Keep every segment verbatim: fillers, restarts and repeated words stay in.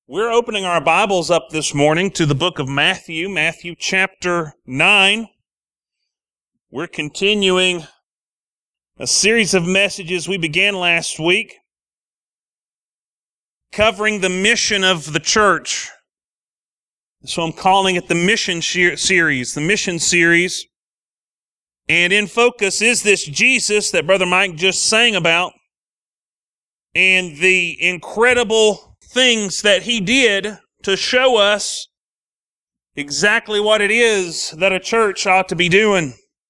We're opening our Bibles up this morning to the book of Matthew, Matthew chapter nine. We're continuing a series of messages we began last week, covering the mission of the church. So I'm calling it the mission series, the mission series. And in focus is this Jesus that Brother Mike just sang about, and the incredible things that he did to show us exactly what it is that a church ought to be doing.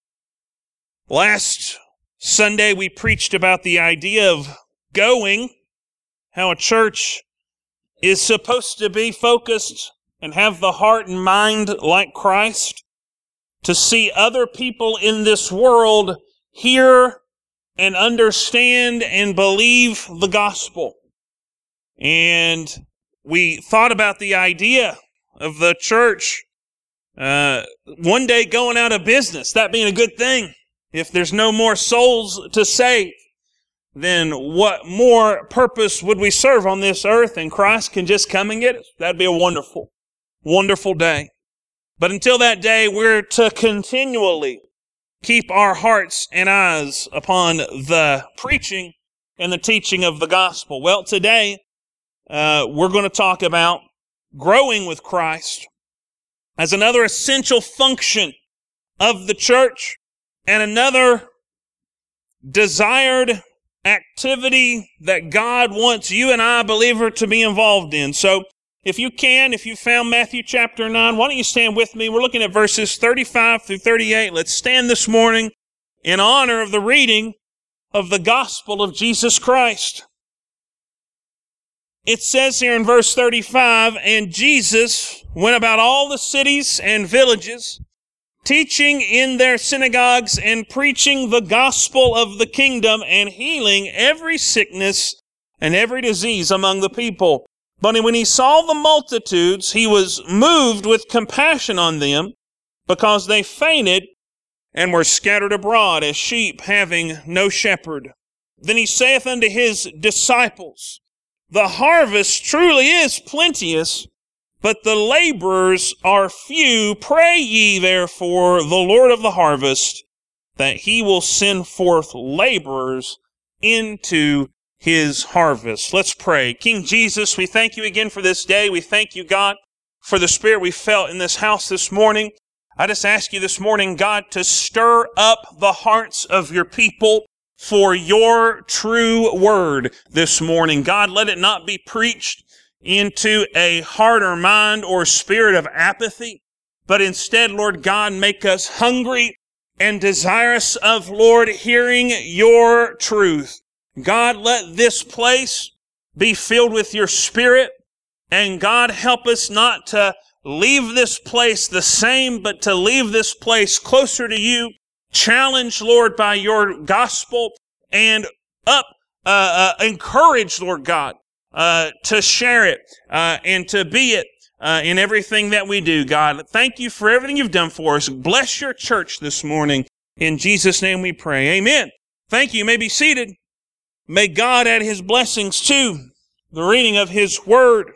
Last Sunday we preached about the idea of going, how a church is supposed to be focused and have the heart and mind like Christ, to see other people in this world hear and understand and believe the gospel. And we thought about the idea of the church uh, one day going out of business, that being a good thing. If there's no more souls to save, then what more purpose would we serve on this earth, and Christ can just come and get us? That'd be a wonderful, wonderful day. But until that day, we're to continually keep our hearts and eyes upon the preaching and the teaching of the gospel. Well, today, Uh, we're going to talk about growing with Christ as another essential function of the church and another desired activity that God wants you and I, believer, to be involved in. So if you can, if you found Matthew chapter nine, why don't you stand with me? We're looking at verses thirty-five through thirty-eight. Let's stand this morning in honor of the reading of the gospel of Jesus Christ. It says here in verse thirty-five, "And Jesus went about all the cities and villages, teaching in their synagogues and preaching the gospel of the kingdom and healing every sickness and every disease among the people. But when he saw the multitudes, he was moved with compassion on them, because they fainted and were scattered abroad as sheep having no shepherd. Then he saith unto his disciples, The harvest truly is plenteous, but the laborers are few. Pray ye therefore the Lord of the harvest, that he will send forth laborers into his harvest." Let's pray. King Jesus, we thank you again for this day. We thank you, God, for the Spirit we felt in this house this morning. I just ask you this morning, God, to stir up the hearts of your people for your true word this morning. God, let it not be preached into a heart or mind or spirit of apathy, but instead, Lord God, make us hungry and desirous of, Lord, hearing your truth. God, let this place be filled with your Spirit, and God, help us not to leave this place the same, but to leave this place closer to you, challenged, Lord, by your gospel, and up, uh, uh, encouraged, Lord God, uh, to share it, uh, and to be it, uh, in everything that we do, God. Thank you for everything you've done for us. Bless your church this morning. In Jesus' name we pray. Amen. Thank you. You may be seated. May God add his blessings to the reading of his word.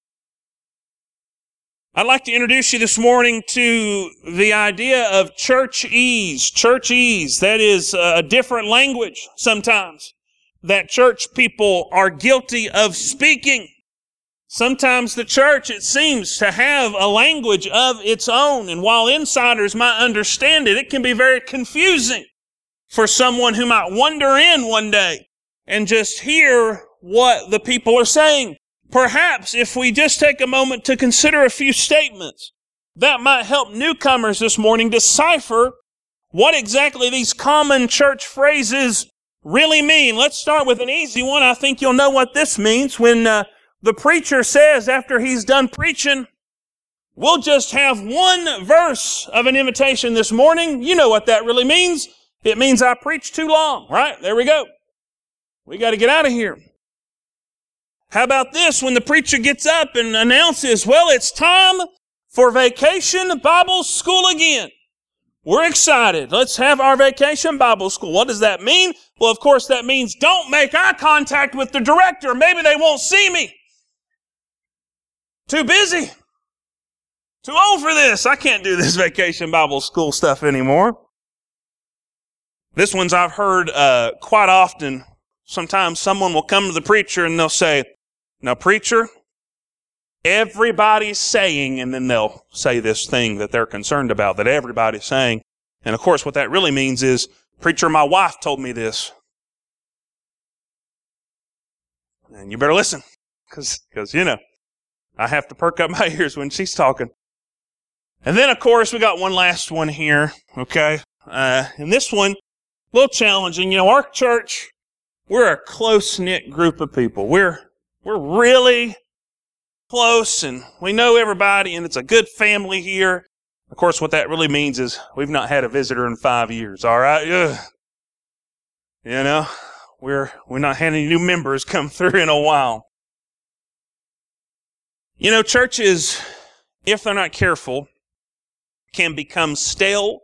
I'd like to introduce you this morning to the idea of churchese. Churchese, that is a different language sometimes that church people are guilty of speaking. Sometimes the church, it seems, to have a language of its own, and while insiders might understand it, it can be very confusing for someone who might wander in one day and just hear what the people are saying. Perhaps if we just take a moment to consider a few statements, that might help newcomers this morning decipher what exactly these common church phrases really mean. Let's start with an easy one. I think you'll know what this means. When uh, the preacher says after he's done preaching, "We'll just have one verse of an invitation this morning," you know what that really means. It means I preached too long, right? There we go. We got to get out of here. How about this? When the preacher gets up and announces, "Well, it's time for Vacation Bible School again." We're excited. Let's have our Vacation Bible School. What does that mean? Well, of course, that means don't make eye contact with the director. Maybe they won't see me. Too busy. Too old for this. I can't do this vacation Bible school stuff anymore. This one's I've heard uh, quite often. Sometimes someone will come to the preacher and they'll say, now preacher, everybody's saying, and then they'll say this thing that they're concerned about, that everybody's saying. And of course what that really means is, preacher, my wife told me this. And you better listen, because, because you know, I have to perk up my ears when she's talking. And then, of course, we got one last one here, okay? Uh, and this one, a little challenging. You know, our church, we're a close-knit group of people. We're, we're really close, and we know everybody, and it's a good family here. Of course, what that really means is we've not had a visitor in five years, all right? Ugh. You know, we're, we're not had any new members come through in a while. You know, churches, if they're not careful, can become stale,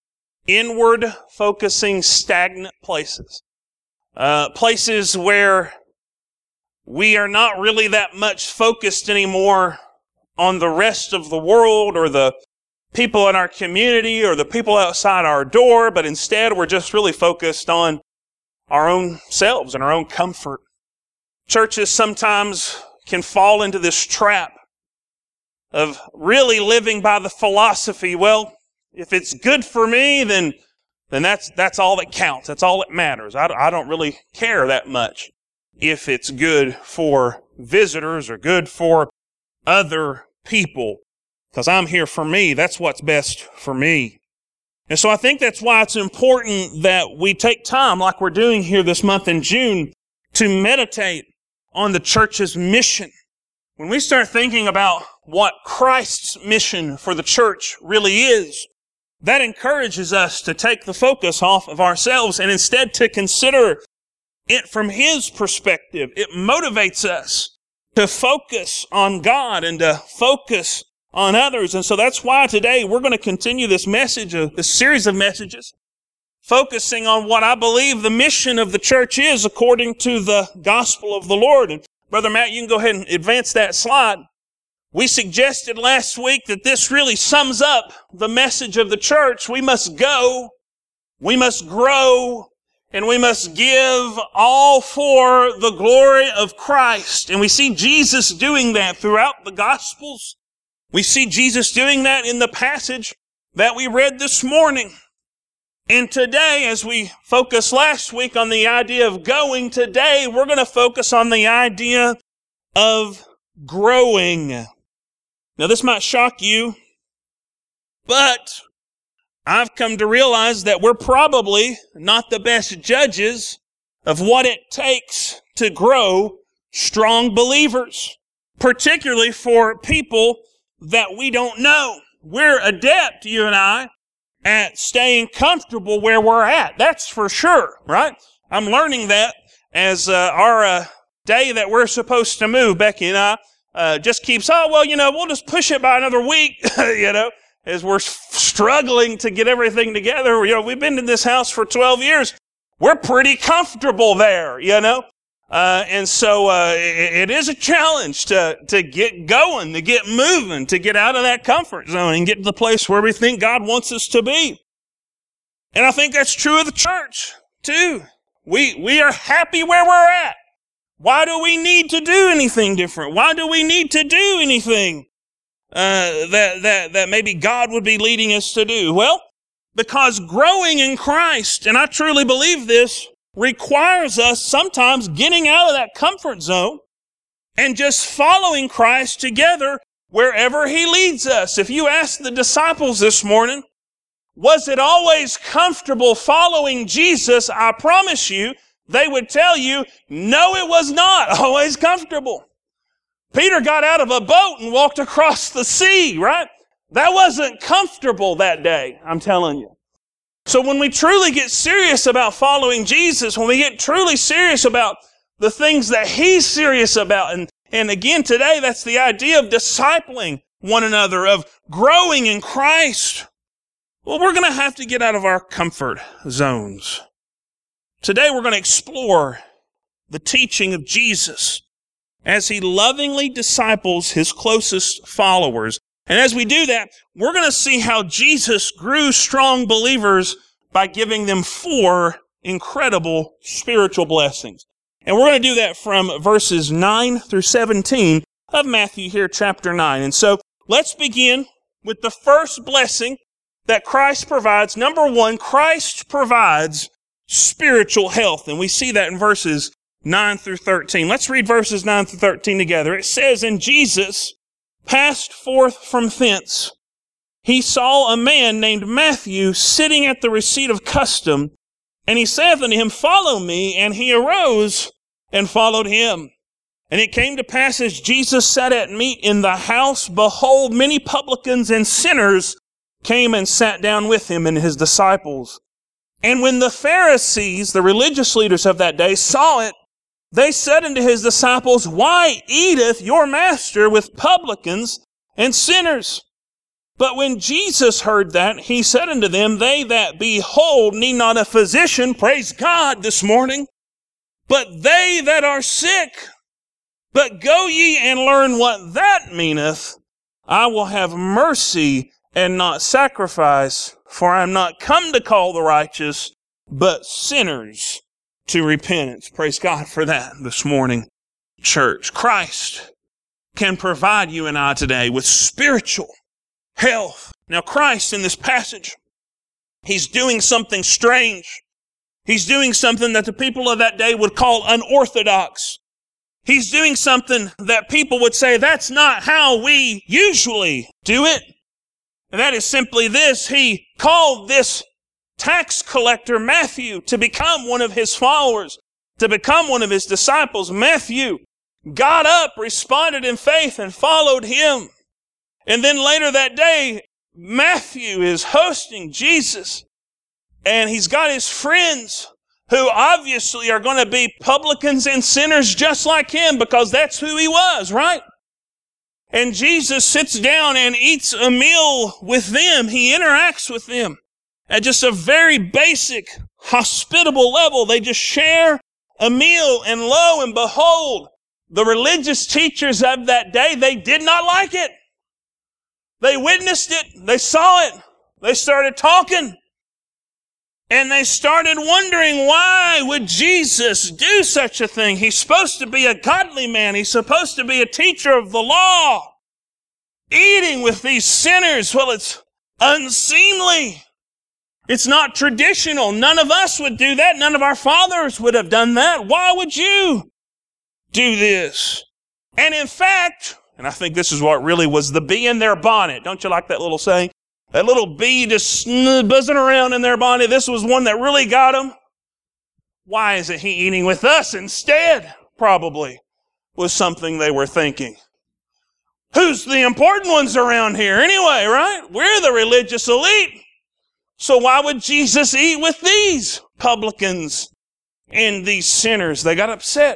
inward-focusing, stagnant places. Uh, places where we are not really that much focused anymore on the rest of the world or the people in our community or the people outside our door, but instead we're just really focused on our own selves and our own comfort. Churches sometimes can fall into this trap of really living by the philosophy, well, if it's good for me, then then that's that's all that counts. That's all that matters. I, I don't really care that much if it's good for visitors or good for other people, because I'm here for me. That's what's best for me. And so I think that's why it's important that we take time, like we're doing here this month in June, to meditate on the church's mission. When we start thinking about what Christ's mission for the church really is, that encourages us to take the focus off of ourselves and instead to consider it from His perspective. It motivates us to focus on God and to focus on others. And so that's why today we're going to continue this message, this series of messages, focusing on what I believe the mission of the church is according to the gospel of the Lord. And Brother Matt, you can go ahead and advance that slide. We suggested last week that this really sums up the message of the church. We must go, we must grow, and we must give all for the glory of Christ. And we see Jesus doing that throughout the Gospels. We see Jesus doing that in the passage that we read this morning. And today, as we focused last week on the idea of going, today we're going to focus on the idea of growing. Now, this might shock you, but I've come to realize that we're probably not the best judges of what it takes to grow strong believers, particularly for people that we don't know. We're adept, you and I, at staying comfortable where we're at. That's for sure, right? I'm learning that as uh, our uh, day that we're supposed to move, Becky and I, uh, just keeps, oh, well, you know, we'll just push it by another week, you know, as we're struggling to get everything together. You know, we've been in this house for twelve years. We're pretty comfortable there, you know. Uh, and so uh, it, it is a challenge to, to get going, to get moving, to get out of that comfort zone and get to the place where we think God wants us to be. And I think that's true of the church, too. We, we are happy where we're at. Why do we need to do anything different? Why do we need to do anything uh, that, that, that maybe God would be leading us to do? Well, because growing in Christ, and I truly believe this, requires us sometimes getting out of that comfort zone and just following Christ together wherever He leads us. If you ask the disciples this morning, was it always comfortable following Jesus? I promise you, they would tell you, no, it was not always comfortable. Peter got out of a boat and walked across the sea, right? That wasn't comfortable that day, I'm telling you. So when we truly get serious about following Jesus, when we get truly serious about the things that He's serious about, and, and again today, that's the idea of discipling one another, of growing in Christ. Well, we're going to have to get out of our comfort zones. Today we're going to explore the teaching of Jesus. as he lovingly disciples his closest followers. And as we do that, we're going to see how Jesus grew strong believers by giving them four incredible spiritual blessings. And we're going to do that from verses nine through seventeen of Matthew here, chapter nine. And so let's begin with the first blessing that Christ provides. Number one, Christ provides spiritual health. And we see that in verses nine through thirteen. Let's read verses nine through thirteen together. It says, "And Jesus passed forth from thence. He saw a man named Matthew sitting at the receipt of custom, and he saith unto him, Follow me. And he arose and followed him. And it came to pass, as Jesus sat at meat in the house, behold, many publicans and sinners came and sat down with him and his disciples. And when the Pharisees, the religious leaders of that day, saw it, they said unto his disciples, Why eateth your master with publicans and sinners? But when Jesus heard that, he said unto them, They that be whole need not a physician," praise God this morning, "but they that are sick. But go ye and learn what that meaneth. I will have mercy and not sacrifice, for I am not come to call the righteous, but sinners to repentance." Praise God for that this morning, church. Christ can provide you and I today with spiritual health. Now, Christ in this passage, he's doing something strange. He's doing something that the people of that day would call unorthodox. He's doing something that people would say, that's not how we usually do it. And that is simply this. He called this tax collector, Matthew, to become one of his followers, to become one of his disciples. Matthew got up, responded in faith, and followed him. And then later that day, Matthew is hosting Jesus, and he's got his friends who obviously are going to be publicans and sinners just like him, because that's who he was, right? And Jesus sits down and eats a meal with them. He interacts with them at just a very basic, hospitable level. They just share a meal, and lo and behold, the religious teachers of that day, they did not like it. They witnessed it. They saw it. They started talking. And they started wondering, why would Jesus do such a thing? He's supposed to be a godly man. He's supposed to be a teacher of the law. Eating with these sinners, well, it's unseemly. It's not traditional. None of us would do that. None of our fathers would have done that. Why would you do this? And in fact, and I think this is what really was the bee in their bonnet. Don't you like that little saying? That little bee just buzzing around in their bonnet. This was one that really got them. Why isn't he eating with us instead? Probably was something they were thinking. Who's the important ones around here anyway, right? We're the religious elite. So why would Jesus eat with these publicans and these sinners? They got upset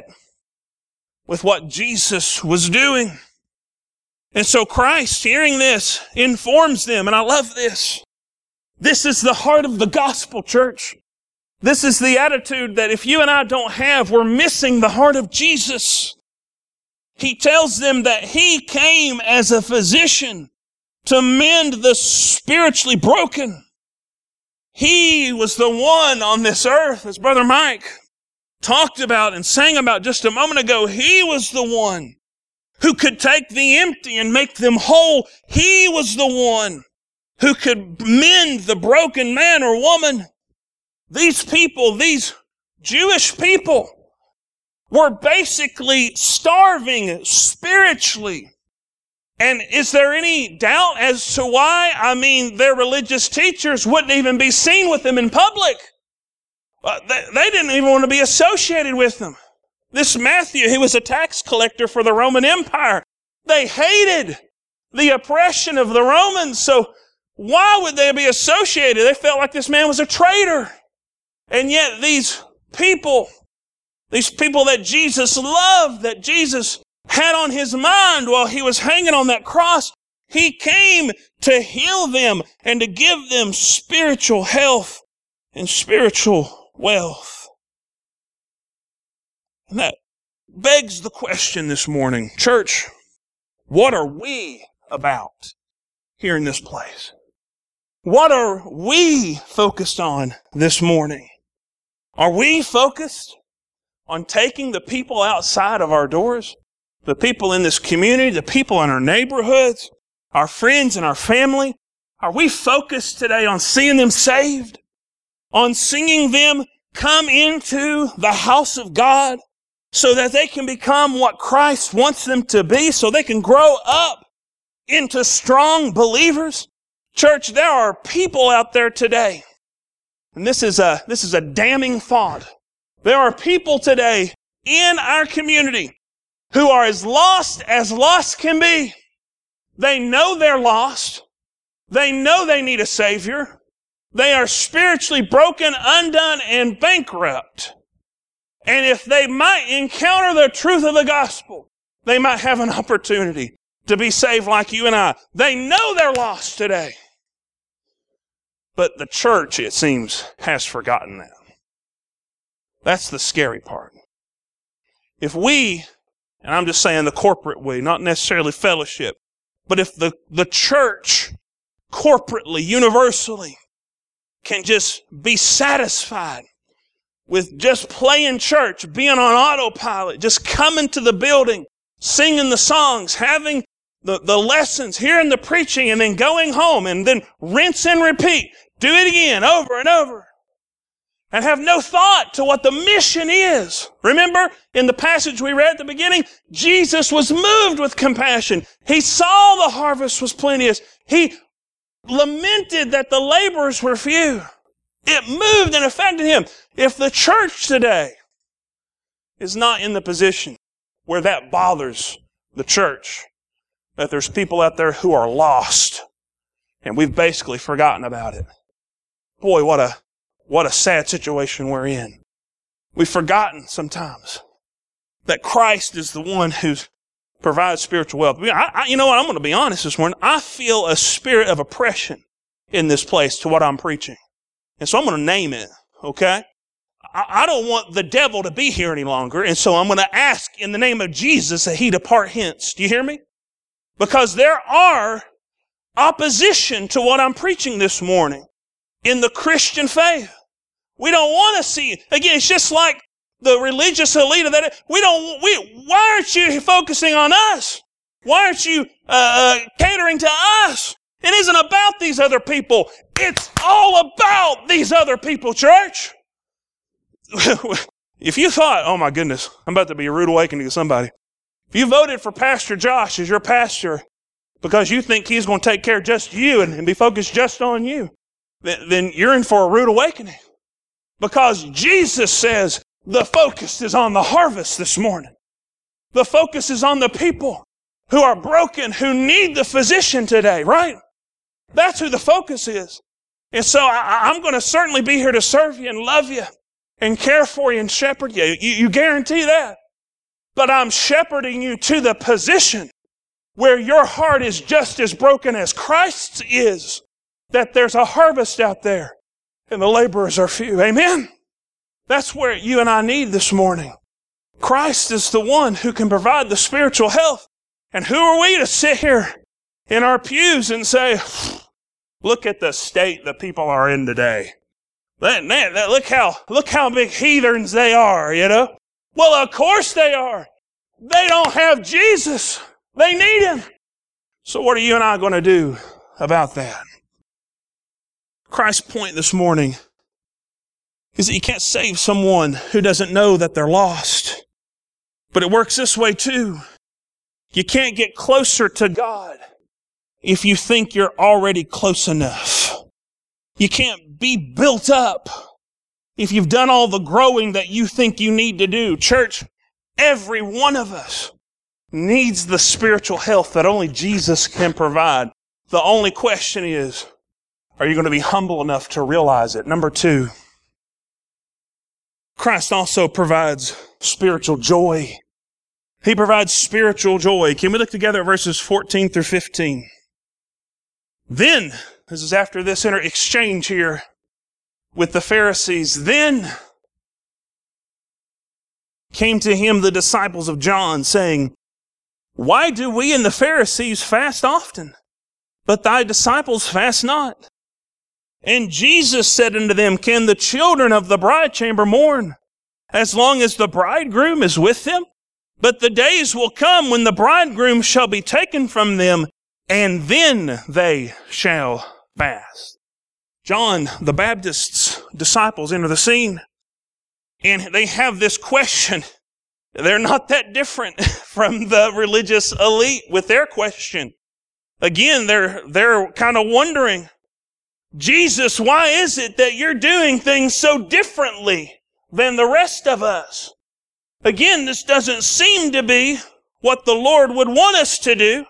with what Jesus was doing. And so Christ, hearing this, informs them, and I love this. This is the heart of the gospel, church. This is the attitude that if you and I don't have, we're missing the heart of Jesus. He tells them that he came as a physician to mend the spiritually broken. He was the one on this earth, as Brother Mike talked about and sang about just a moment ago. He was the one who could take the empty and make them whole. He was the one who could mend the broken man or woman. These people, these Jewish people, were basically starving spiritually. And is there any doubt as to why? I mean, their religious teachers wouldn't even be seen with them in public. Uh, they, they didn't even want to be associated with them. This Matthew, he was a tax collector for the Roman Empire. They hated the oppression of the Romans, so why would they be associated? They felt like this man was a traitor. And yet these people, these people that Jesus loved, that Jesus had on his mind while he was hanging on that cross, he came to heal them and to give them spiritual health and spiritual wealth. And that begs the question this morning, church, what are we about here in this place? What are we focused on this morning? Are we focused on taking the people outside of our doors, the people in this community, the people in our neighborhoods, our friends and our family? Are we focused today on seeing them saved? On seeing them come into the house of God so that they can become what Christ wants them to be, so they can grow up into strong believers? Church, there are people out there today, and this is a, this is a damning thought. There are people today in our community who are as lost as lost can be. They know they're lost. They know they need a Savior. They are spiritually broken, undone, and bankrupt. And if they might encounter the truth of the gospel, they might have an opportunity to be saved like you and I. They know they're lost today. But the church, it seems, has forgotten that. That's the scary part. If we, and I'm just saying the corporate we, not necessarily fellowship, but if the, the church corporately, universally, can just be satisfied with just playing church, being on autopilot, just coming to the building, singing the songs, having the, the lessons, hearing the preaching, and then going home, and then rinse and repeat. Do it again, over and over. And have no thought to what the mission is. Remember, in the passage we read at the beginning, Jesus was moved with compassion. He saw the harvest was plenteous. He lamented that the laborers were few. It moved and affected him. If the church today is not in the position where that bothers the church, that there's people out there who are lost, and we've basically forgotten about it. Boy, what a what a sad situation we're in. We've forgotten sometimes that Christ is the one who provides spiritual wealth. I, I, you know what? I'm going to be honest this morning. I feel a spirit of oppression in this place to what I'm preaching. And so I'm going to name it, okay? I, I don't want the devil to be here any longer, and so I'm going to ask in the name of Jesus that he depart hence. Do you hear me? Because there are opposition to what I'm preaching this morning in the Christian faith. We don't want to see, again, it's just like the religious elite of that. We don't, we, why aren't you focusing on us? Why aren't you uh, catering to us? It isn't about these other people. It's all about these other people, church. If you thought, oh my goodness, I'm about to be a rude awakening to somebody. If you voted for Pastor Josh as your pastor because you think he's going to take care of just you and, and be focused just on you, then, then you're in for a rude awakening. Because Jesus says the focus is on the harvest this morning. The focus is on the people who are broken, who need the physician today, right? That's who the focus is. And so I, I'm going to certainly be here to serve you and love you and care for you and shepherd you. You, you guarantee that. But I'm shepherding you to the position where your heart is just as broken as Christ's is, that there's a harvest out there and the laborers are few. Amen? That's where you and I need this morning. Christ is the one who can provide the spiritual health. And who are we to sit here in our pews and say, look at the state the people are in today. That, man, that, look how, look how big heathens they are, you know? Well, of course they are. They don't have Jesus. They need Him. So what are you and I going to do about that? Christ's point this morning is that you can't save someone who doesn't know that they're lost. But it works this way too. You can't get closer to God if you think you're already close enough. You can't be built up if you've done all the growing that you think you need to do. Church, every one of us needs the spiritual health that only Jesus can provide. The only question is, are you going to be humble enough to realize it? Number two, Christ also provides spiritual joy. He provides spiritual joy. Can we look together at verses fourteen through fifteen? Then, this is after this inner exchange here with the Pharisees, then came to him the disciples of John, saying, Why do we and the Pharisees fast often, but thy disciples fast not? And Jesus said unto them, Can the children of the bride chamber mourn, as long as the bridegroom is with them? But the days will come when the bridegroom shall be taken from them, and then they shall fast. John the Baptist's disciples enter the scene, and they have this question. They're not that different from the religious elite with their question. Again, they're, they're kind of wondering, Jesus, why is it that you're doing things so differently than the rest of us? Again, this doesn't seem to be what the Lord would want us to do.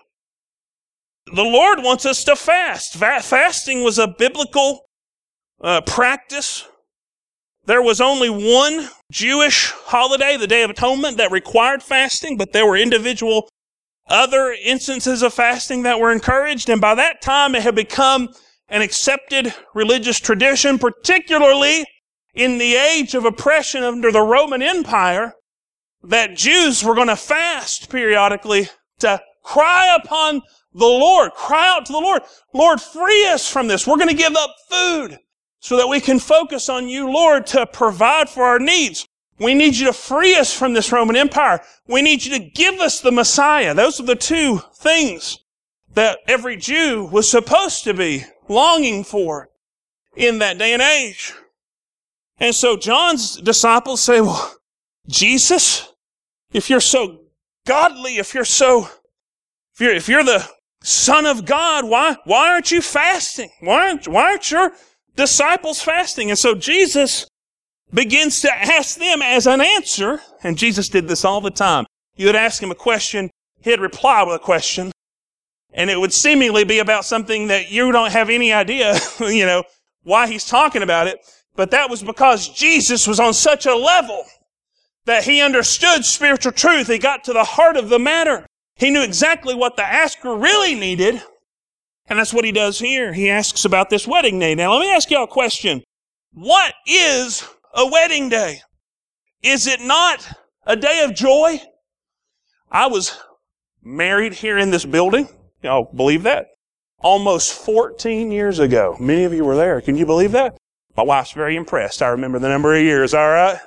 The Lord wants us to fast. Fasting was a biblical uh, practice. There was only one Jewish holiday, the Day of Atonement, that required fasting, but there were individual other instances of fasting that were encouraged, and by that time it had become an accepted religious tradition, particularly in the age of oppression under the Roman Empire, that Jews were going to fast periodically to cry upon the Lord, cry out to the Lord, Lord, free us from this. We're going to give up food so that we can focus on you, Lord, to provide for our needs. We need you to free us from this Roman Empire. We need you to give us the Messiah. Those are the two things that every Jew was supposed to be longing for in that day and age. And so John's disciples say, well, Jesus, if you're so godly, if you're so, if you're, if you're the Son of God, why, why aren't you fasting? Why aren't, why aren't your disciples fasting? And so Jesus begins to ask them as an answer, and Jesus did this all the time. You would ask him a question, he'd reply with a question, and it would seemingly be about something that you don't have any idea, you know, why he's talking about it. But that was because Jesus was on such a level that he understood spiritual truth. He got to the heart of the matter. He knew exactly what the asker really needed. And that's what he does here. He asks about this wedding day. Now, let me ask y'all a question. What is a wedding day? Is it not a day of joy? I was married here in this building. Y'all believe that? Almost fourteen years ago. Many of you were there. Can you believe that? My wife's very impressed. I remember the number of years, all right?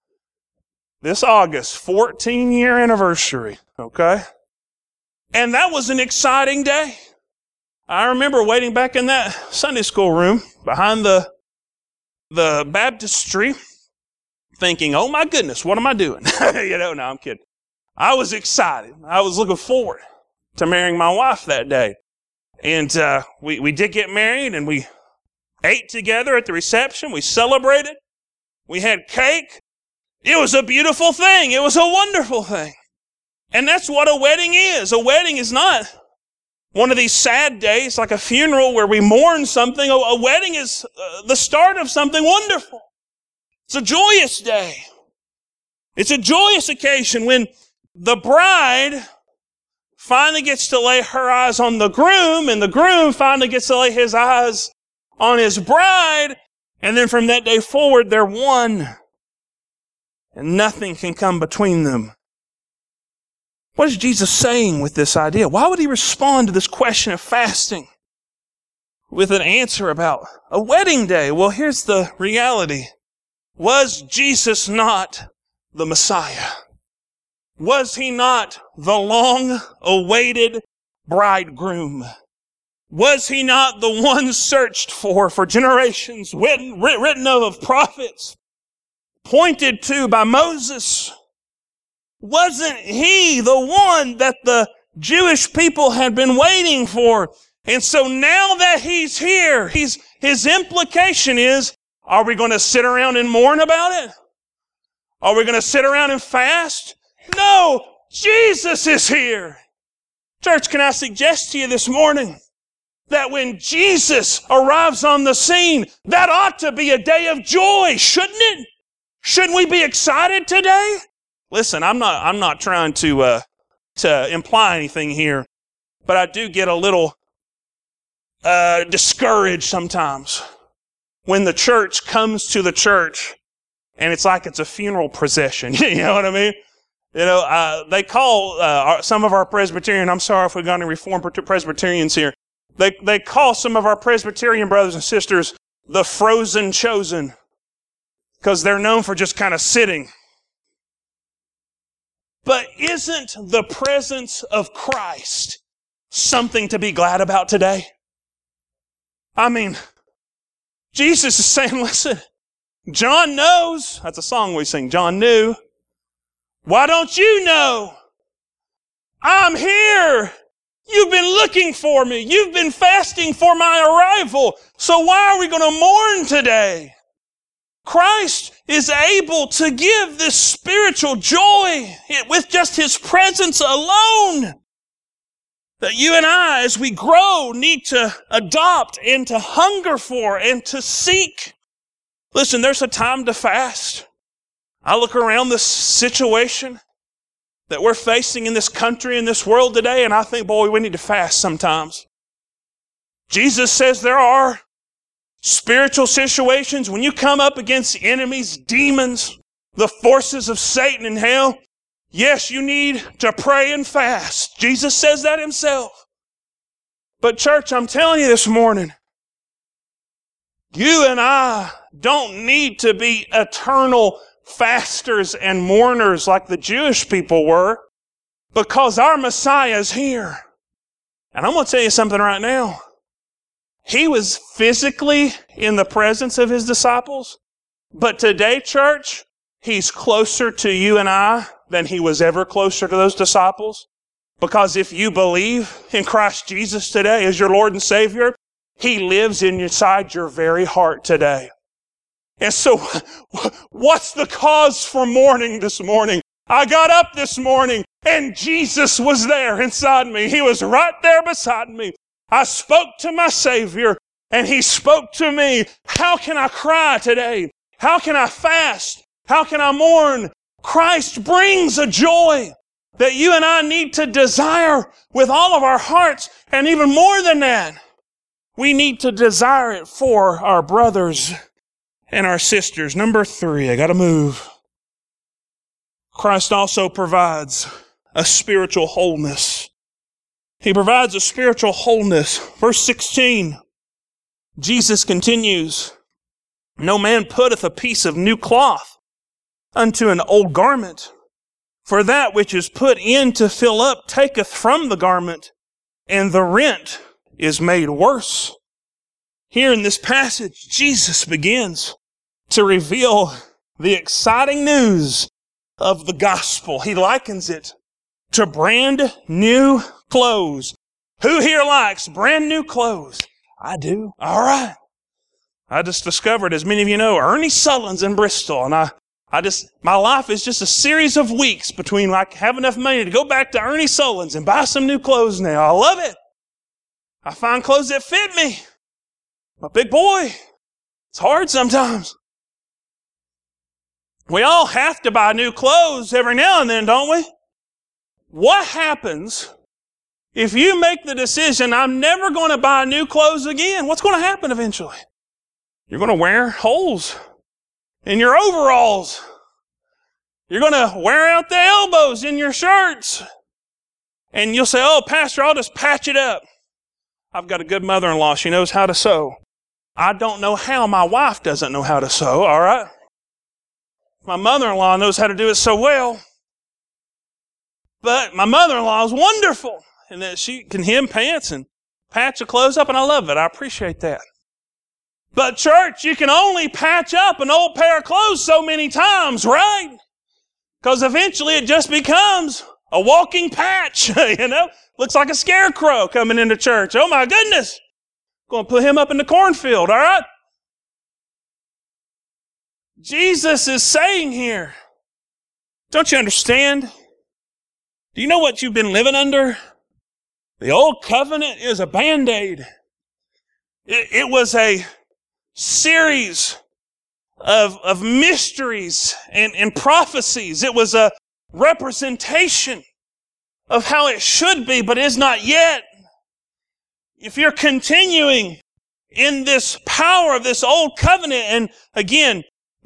This August, fourteen-year anniversary, okay? And that was an exciting day. I remember waiting back in that Sunday school room behind the, the baptistry thinking, oh my goodness, what am I doing? you know, no, I'm kidding. I was excited. I was looking forward to marrying my wife that day. And uh, we, we did get married, and we ate together at the reception. We celebrated. We had cake. It was a beautiful thing. It was a wonderful thing. And that's what a wedding is. A wedding is not one of these sad days like a funeral where we mourn something. A wedding is uh, the start of something wonderful. It's a joyous day. It's a joyous occasion when the bride finally gets to lay her eyes on the groom, and the groom finally gets to lay his eyes on his bride, and then from that day forward, they're one, and nothing can come between them. What is Jesus saying with this idea? Why would he respond to this question of fasting with an answer about a wedding day? Well, here's the reality. Was Jesus not the Messiah? Was he not the long-awaited bridegroom? Was he not the one searched for for generations, written, written of of prophets, pointed to by Moses? Wasn't he the one that the Jewish people had been waiting for? And so now that he's here, he's, his implication is, are we going to sit around and mourn about it? Are we going to sit around and fast? No, Jesus is here. Church, can I suggest to you this morning that when Jesus arrives on the scene, that ought to be a day of joy, shouldn't it? Shouldn't we be excited today? Listen, I'm not, I'm not trying to, uh, to imply anything here, but I do get a little, uh, discouraged sometimes when the church comes to the church and it's like it's a funeral procession. You know what I mean? You know, uh, they call uh, our, some of our Presbyterian, I'm sorry if we've got any Reformed Presbyterians here, they, they call some of our Presbyterian brothers and sisters the frozen chosen, because they're known for just kind of sitting. But isn't the presence of Christ something to be glad about today? I mean, Jesus is saying, listen, John knows. That's a song we sing. John knew. Why don't you know? I'm here. You've been looking for me. You've been fasting for my arrival. So why are we going to mourn today? Christ is able to give this spiritual joy with just His presence alone. That you and I, as we grow, need to adopt and to hunger for and to seek. Listen, there's a time to fast. I look around this situation that we're facing in this country, in this world today, and I think, boy, we need to fast sometimes. Jesus says there are spiritual situations when you come up against enemies, demons, the forces of Satan in hell. Yes, you need to pray and fast. Jesus says that Himself. But church, I'm telling you this morning, you and I don't need to be eternal fasters and mourners like the Jewish people were, because our Messiah is here. And I'm going to tell you something right now. He was physically in the presence of His disciples, but today, church, He's closer to you and I than He was ever closer to those disciples. Because if you believe in Christ Jesus today as your Lord and Savior, He lives inside your very heart today. And so, what's the cause for mourning this morning? I got up this morning and Jesus was there inside me. He was right there beside me. I spoke to my Savior and He spoke to me. How can I cry today? How can I fast? How can I mourn? Christ brings a joy that you and I need to desire with all of our hearts. And even more than that, we need to desire it for our brothers and our sisters. Number three, I gotta move. Christ also provides a spiritual wholeness. He provides a spiritual wholeness. Verse sixteen, Jesus continues, no man putteth a piece of new cloth unto an old garment, for that which is put in to fill up taketh from the garment, and the rent is made worse. Here in this passage, Jesus begins to reveal the exciting news of the gospel. He likens it to brand new clothes. Who here likes brand new clothes? I do. All right. I just discovered, as many of you know, Ernie Sullins in Bristol, and I, I just, my life is just a series of weeks between I have enough money to go back to Ernie Sullins and buy some new clothes now. I love it. I find clothes that fit me. I'm a big boy. It's hard sometimes. We all have to buy new clothes every now and then, don't we? What happens if you make the decision, I'm never going to buy new clothes again? What's going to happen eventually? You're going to wear holes in your overalls. You're going to wear out the elbows in your shirts. And you'll say, oh, Pastor, I'll just patch it up. I've got a good mother-in-law. She knows how to sew. I don't know how my wife doesn't know how to sew, all right? My mother-in-law knows how to do it so well. But my mother-in-law is wonderful in that she can hem pants and patch the clothes up, and I love it. I appreciate that. But church, you can only patch up an old pair of clothes so many times, right? Because eventually it just becomes a walking patch, you know? Looks like a scarecrow coming into church. Oh my goodness! Going to put him up in the cornfield, all right? Jesus is saying here, don't you understand? Do you know what you've been living under? The old covenant is a Band-Aid. It, it was a series of, of mysteries and, and prophecies. It was a representation of how it should be, but is not yet. If you're continuing in this power of this old covenant, and again,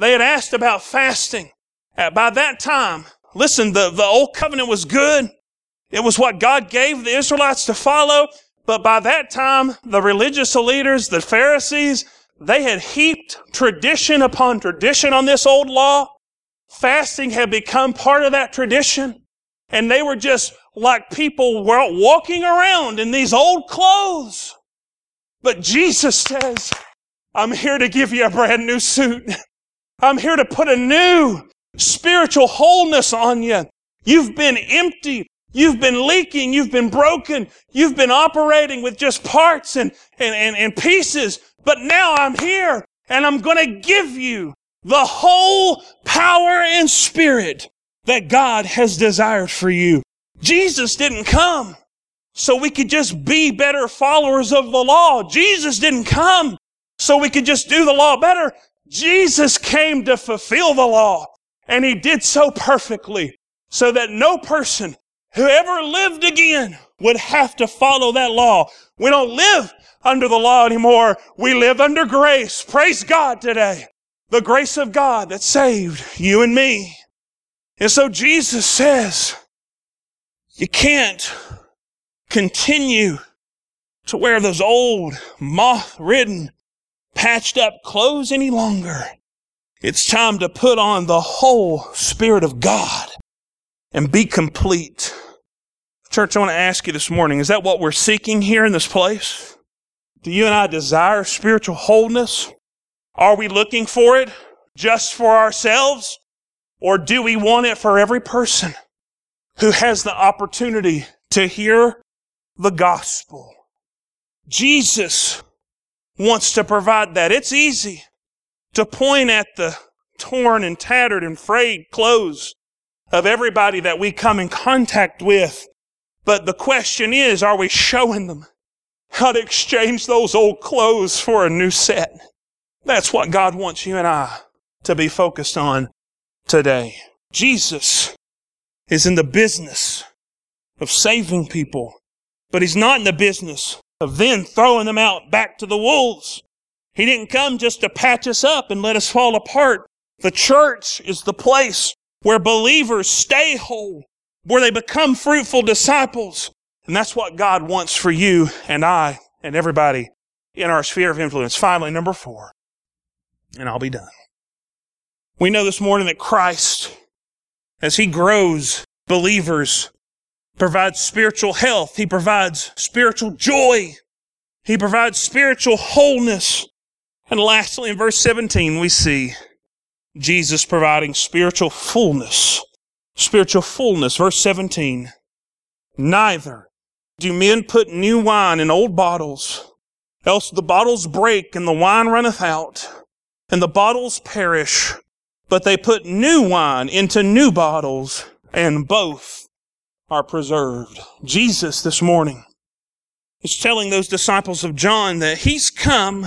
They had asked about fasting. Uh, by that time, listen, the, the old covenant was good. It was what God gave the Israelites to follow. But by that time, the religious leaders, the Pharisees, they had heaped tradition upon tradition on this old law. Fasting had become part of that tradition. And they were just like people walking around in these old clothes. But Jesus says, I'm here to give you a brand new suit. I'm here to put a new spiritual wholeness on you. You've been empty. You've been leaking. You've been broken. You've been operating with just parts and, and, and, and pieces. But now I'm here and I'm going to give you the whole power and spirit that God has desired for you. Jesus didn't come so we could just be better followers of the law. Jesus didn't come so we could just do the law better. Jesus came to fulfill the law, and He did so perfectly so that no person who ever lived again would have to follow that law. We don't live under the law anymore. We live under grace. Praise God today. The grace of God that saved you and me. And so Jesus says, you can't continue to wear those old, moth-ridden, patched up clothes any longer. It's time to put on the whole Spirit of God and be complete. Church, I want to ask you this morning, is that what we're seeking here in this place? Do you and I desire spiritual wholeness? Are we looking for it just for ourselves? Or do we want it for every person who has the opportunity to hear the gospel? Jesus wants to provide that. It's easy to point at the torn and tattered and frayed clothes of everybody that we come in contact with. But the question is, are we showing them how to exchange those old clothes for a new set? That's what God wants you and I to be focused on today. Jesus is in the business of saving people, but He's not in the business of then throwing them out back to the wolves. He didn't come just to patch us up and let us fall apart. The church is the place where believers stay whole, where they become fruitful disciples. And that's what God wants for you and I and everybody in our sphere of influence. Finally, number four, and I'll be done. We know this morning that Christ, as He grows believers, provides spiritual health. He provides spiritual joy. He provides spiritual wholeness. And lastly, in verse seventeen, we see Jesus providing spiritual fullness. Spiritual fullness. Verse seventeen. Neither do men put new wine in old bottles, else the bottles break and the wine runneth out, and the bottles perish. But they put new wine into new bottles, and both are preserved. Jesus this morning is telling those disciples of John that He's come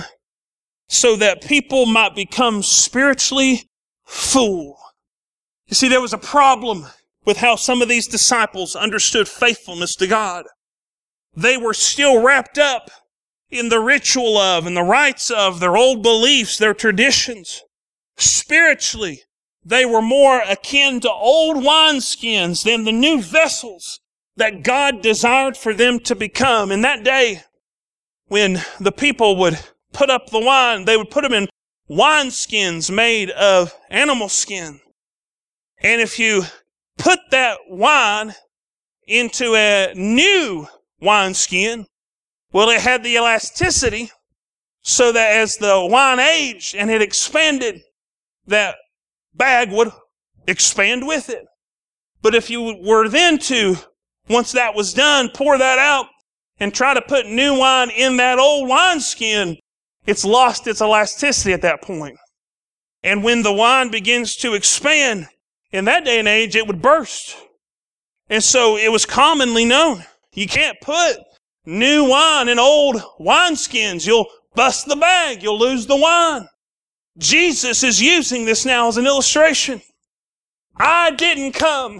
so that people might become spiritually full. You see, there was a problem with how some of these disciples understood faithfulness to God. They were still wrapped up in the ritual of and the rites of their old beliefs, their traditions. Spiritually, they were more akin to old wineskins than the new vessels that God desired for them to become. In that day, when the people would put up the wine, they would put them in wineskins made of animal skin. And if you put that wine into a new wineskin, well, it had the elasticity so that as the wine aged and it expanded, that bag would expand with it. But if you were then to, once that was done, pour that out and try to put new wine in that old wineskin, it's lost its elasticity at that point. And when the wine begins to expand, in that day and age, it would burst. And so it was commonly known, you can't put new wine in old wineskins. You'll bust the bag. You'll lose the wine. Jesus is using this now as an illustration. I didn't come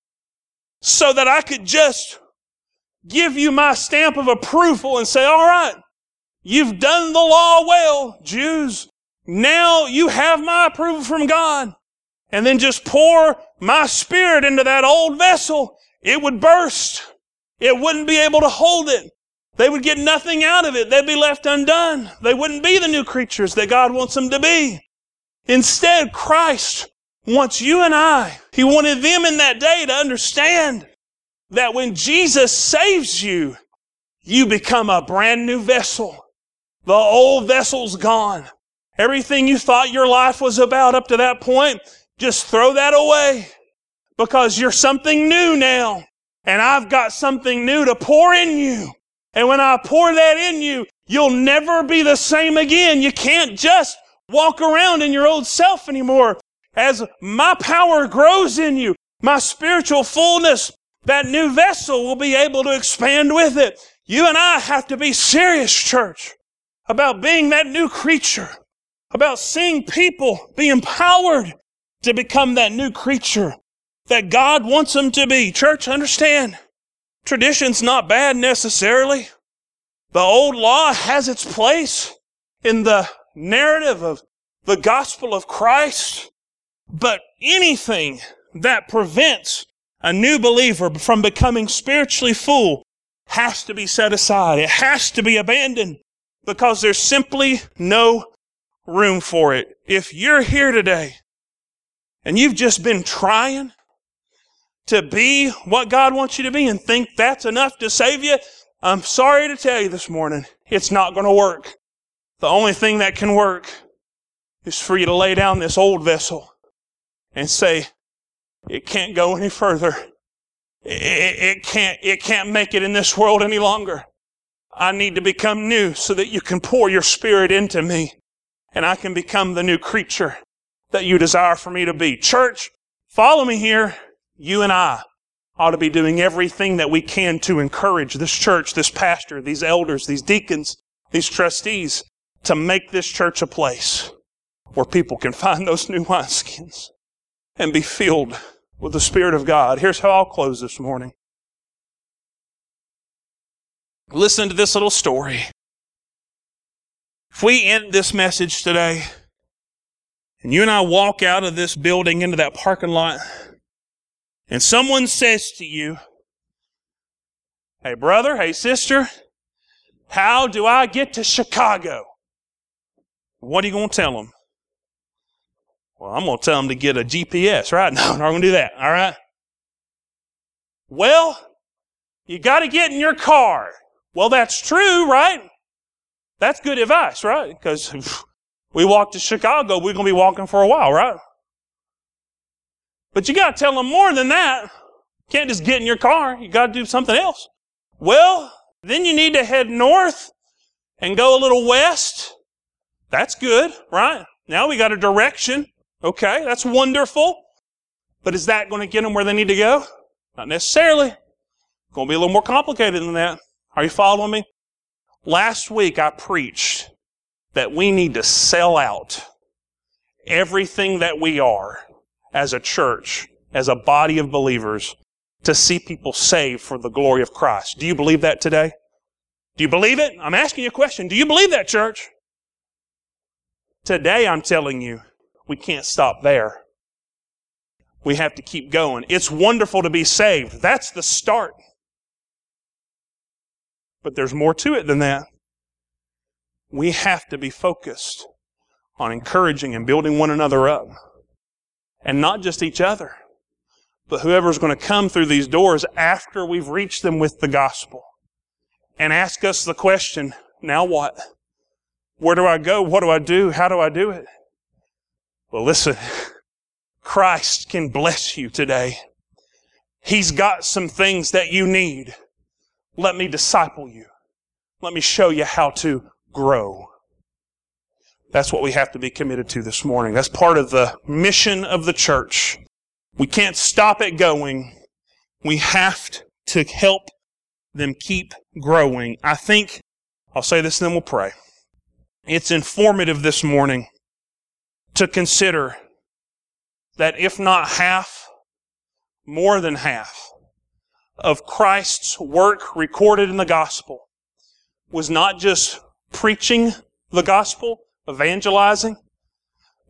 so that I could just give you my stamp of approval and say, all right, you've done the law well, Jews. Now you have my approval from God. And then just pour my Spirit into that old vessel. It would burst. It wouldn't be able to hold it. They would get nothing out of it. They'd be left undone. They wouldn't be the new creatures that God wants them to be. Instead, Christ wants you and I, He wanted them in that day to understand that when Jesus saves you, you become a brand new vessel. The old vessel's gone. Everything you thought your life was about up to that point, just throw that away because you're something new now. And I've got something new to pour in you. And when I pour that in you, you'll never be the same again. You can't just walk around in your old self anymore. As my power grows in you, my spiritual fullness, that new vessel will be able to expand with it. You and I have to be serious, church, about being that new creature, about seeing people be empowered to become that new creature that God wants them to be. Church, understand, tradition's not bad necessarily. The old law has its place in the narrative of the gospel of Christ, but anything that prevents a new believer from becoming spiritually full has to be set aside. It has to be abandoned because there's simply no room for it. If you're here today and you've just been trying to be what God wants you to be and think that's enough to save you, I'm sorry to tell you this morning, it's not going to work. The only thing that can work is for you to lay down this old vessel and say, it can't go any further. It, it can't, it can't make it in this world any longer. I need to become new so that you can pour your Spirit into me and I can become the new creature that you desire for me to be. Church, follow me here. You and I ought to be doing everything that we can to encourage this church, this pastor, these elders, these deacons, these trustees, to make this church a place where people can find those new wineskins and be filled with the Spirit of God. Here's how I'll close this morning. Listen to this little story. If we end this message today, and you and I walk out of this building into that parking lot, and someone says to you, hey brother, hey sister, how do I get to Chicago? What are you going to tell them? Well, I'm going to tell them to get a G P S, right? No, I'm not going to do that, all right? Well, you got to get in your car. Well, that's true, right? That's good advice, right? Because we walk to Chicago, we're going to be walking for a while, right? But you got to tell them more than that. You can't just get in your car. You got to do something else. Well, then you need to head north and go a little west. That's good, right? Now we got a direction. Okay, that's wonderful. But is that going to get them where they need to go? Not necessarily. It's going to be a little more complicated than that. Are you following me? Last week I preached that we need to sell out everything that we are as a church, as a body of believers, to see people saved for the glory of Christ. Do you believe that today? Do you believe it? I'm asking you a question. Do you believe that, church? Today I'm telling you, we can't stop there. We have to keep going. It's wonderful to be saved. That's the start. But there's more to it than that. We have to be focused on encouraging and building one another up. And not just each other, but whoever's going to come through these doors after we've reached them with the gospel and ask us the question, now what? Where do I go? What do I do? How do I do it? Well, listen, Christ can bless you today. He's got some things that you need. Let me disciple you. Let me show you how to grow. That's what we have to be committed to this morning. That's part of the mission of the church. We can't stop it going. We have to help them keep growing. I think, I'll say this and then we'll pray. It's informative this morning to consider that if not half, more than half of Christ's work recorded in the gospel was not just preaching the gospel, evangelizing,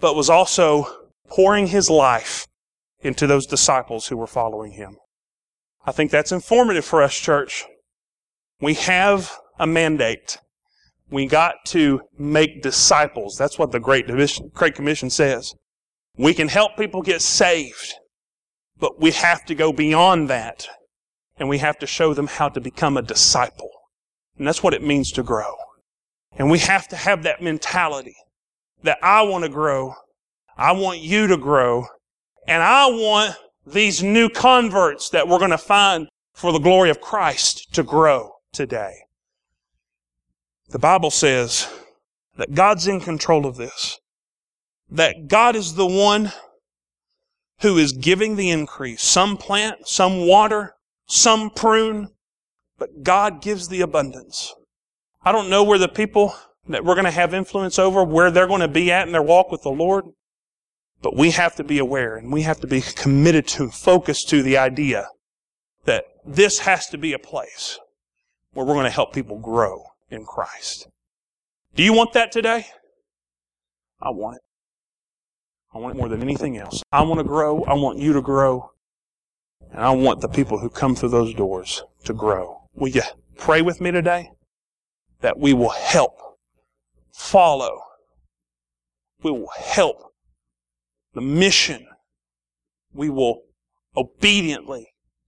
but was also pouring his life into those disciples who were following him. I think that's informative for us, church. We have a mandate. We got to make disciples. That's what the Great Commission, Great Commission says. We can help people get saved, but we have to go beyond that, and we have to show them how to become a disciple. And that's what it means to grow. And we have to have that mentality that I want to grow, I want you to grow, and I want these new converts that we're going to find for the glory of Christ to grow today. The Bible says that God's in control of this. That God is the one who is giving the increase. Some plant, some water, some prune, but God gives the abundance. I don't know where the people that we're going to have influence over, where they're going to be at in their walk with the Lord, but we have to be aware and we have to be committed to, focused to the idea that this has to be a place where we're going to help people grow in Christ. Do you want that today? I want it. I want it more than anything else. I want to grow. I want you to grow. And I want the people who come through those doors to grow. Will you pray with me today? That we will help follow. We will help the mission. We will obediently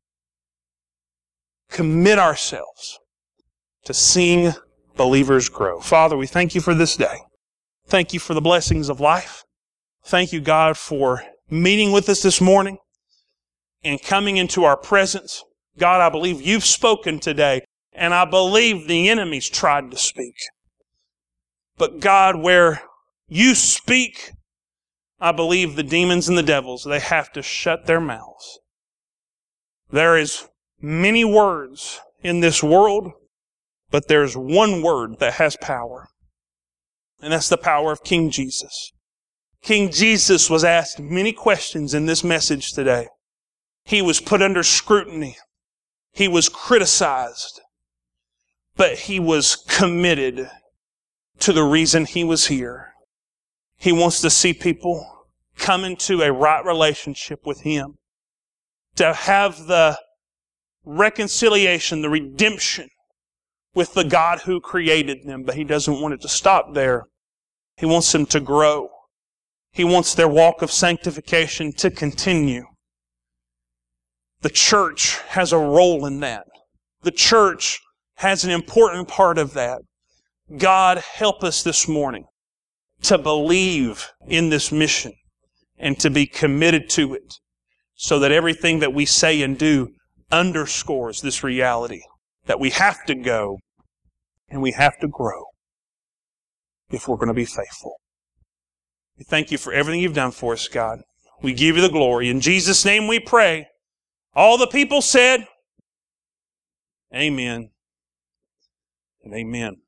commit ourselves to seeing believers grow. Father, we thank you for this day. Thank you for the blessings of life. Thank you, God, for meeting with us this morning and coming into our presence. God, I believe you've spoken today, and I believe the enemy's tried to speak. But God, where you speak, I believe the demons and the devils, they have to shut their mouths. There is many words in this world, but there's one word that has power, and that's the power of King Jesus. King Jesus was asked many questions in this message today. He was put under scrutiny. He was criticized, but he was committed to the reason he was here. He wants to see people come into a right relationship with him, to have the reconciliation, the redemption with the God who created them, but he doesn't want it to stop there. He wants them to grow. He wants their walk of sanctification to continue. The church has a role in that. The church has an important part of that. God, help us this morning to believe in this mission and to be committed to it so that everything that we say and do underscores this reality that we have to go and we have to grow if we're going to be faithful. We thank you for everything you've done for us, God. We give you the glory. In Jesus' name we pray. All the people said, Amen and amen.